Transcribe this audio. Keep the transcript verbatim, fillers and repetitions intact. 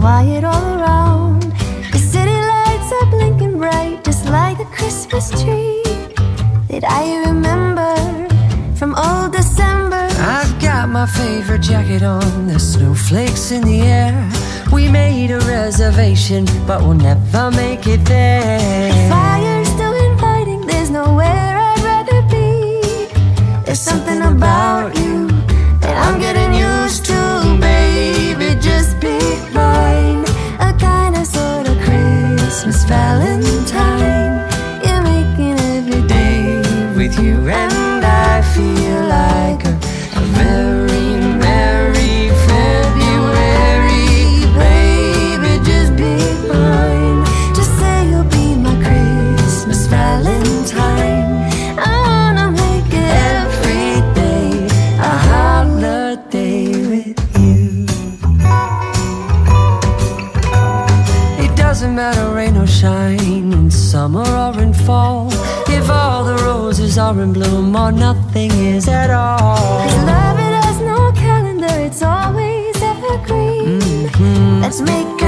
quiet all around. The city lights are blinking bright, just like a Christmas tree that I remember from old December. I've got my favorite jacket on, there's snowflakes in the air. We made a reservation, but we'll never make it there. The fire's still inviting, there's nowhere I'd rather be. There's something about you that I'm getting used to, baby. Just be mine, a kind of sort of Christmas Valentine. You're making every day With you and I feel like a, a very merry February. Baby, just be mine. Just say you'll be my Christmas Valentine. I wanna make every day a holiday with you. It doesn't matter, rain or shine, in summer or in fall, if all the roses are in bloom or nothing is at all. 'Cause love, it has no calendar, it's always evergreen. Mm-hmm. Let's make